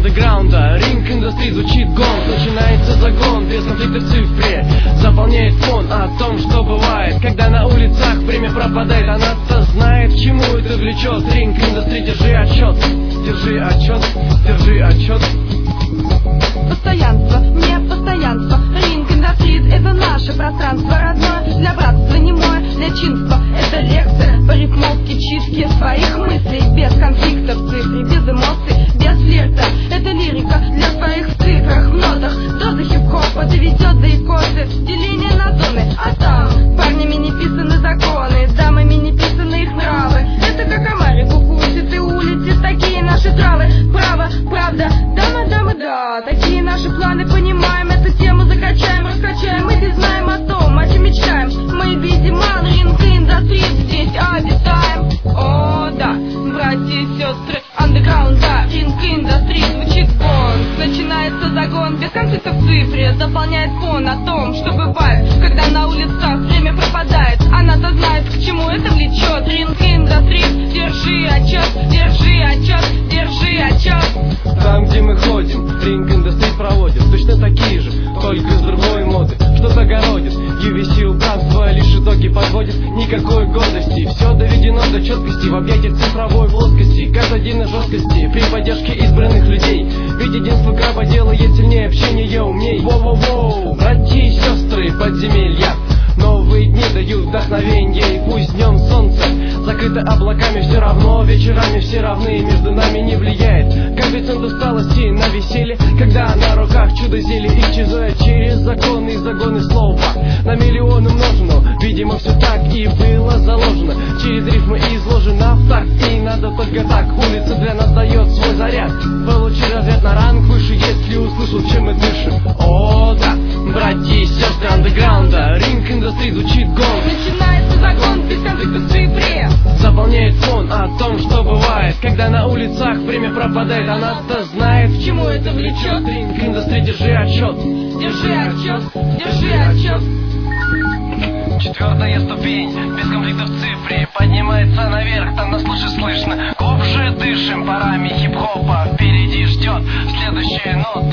андеграунда. Ринг индустрии звучит гонг, начинается загон, без конфликтов в цифре заполняет фон о том, что бывает, когда на улицах время пропадает. Она-то знает, к чему это влечет. Ринг индустрии, держи отчет, держи отчет, держи отчет. Постоянство, мне постоянство. Ринг индустрии — это наше пространство родное, для братства немое, для чинства. Это лекция по рифмовке, чистке своих мыслей, без конфликтов в цифре, без эмоций, без флирта. Это лирика для своих в цифрах, в нотах. Доза хип-хопа доведет до икосы, деление на зоны. А там парнями не писаны законы, дамами не писаны их нравы. Это как омары кукусит и улетит, такие наши травы. Право, правда, дамы, да. Такие наши планы, понимаем, эту тему закачаем, раскачаем. Мы здесь знаем о том, о чем мечтаем. Мы видим ринг индустрии, здесь обитаем. О, да, братья и сестры андеграунда. Ринг индустрии звучит гонг, начинается загон, без конфликтов в цифре заполняет фон о том, что бывает, когда на улицах время пропадает. Она-то знает, к чему это влечет. Ринг индустрии, держи отчет, держи отчет, держи отчет. Там, где мы ходим, ринг индустрии проводит точно такие же, только с другой моды. Что-то городит, UVC убранство лишь итоги подводит. Никакой гордости, все доведено до четкости в объятиях цифровой плоскости. Казадины жесткости при поддержке избранных людей. Ведь единство краба делает сильнее, общение умней. Воу-воу-воу, братья и сестры подземелья, новые дни дают вдохновенье. И пусть днем солнце закрыто облаками, все равно вечерами все равны, между нами не влияет коэффициент усталости на веселье, когда на руках чудо зелье исчезает через законы и загоны слова на миллионы умножено. Видимо, все так и было заложено, через рифмы изложено в такт. И надо только так, улица для нас дает свой заряд. Получи разряд на ранг выше, если услышал, чем мы дышим. О, да, братья и сестры андеграунда. Ринг индустрии звучит гонг, начинается загон, без конфликтов в цифре заполняет фон о том, что бывает, когда на улицах время пропадает. Она-то знает, к чему это влечет. Ринг индустрии, держи отчет, держи отчет, держи отчет. Четвертая ступень, без конфликтов в цифре, поднимается наверх, там нас лучше слышно. Глубже дышим парами хип-хопа, впереди ждет следующая нота.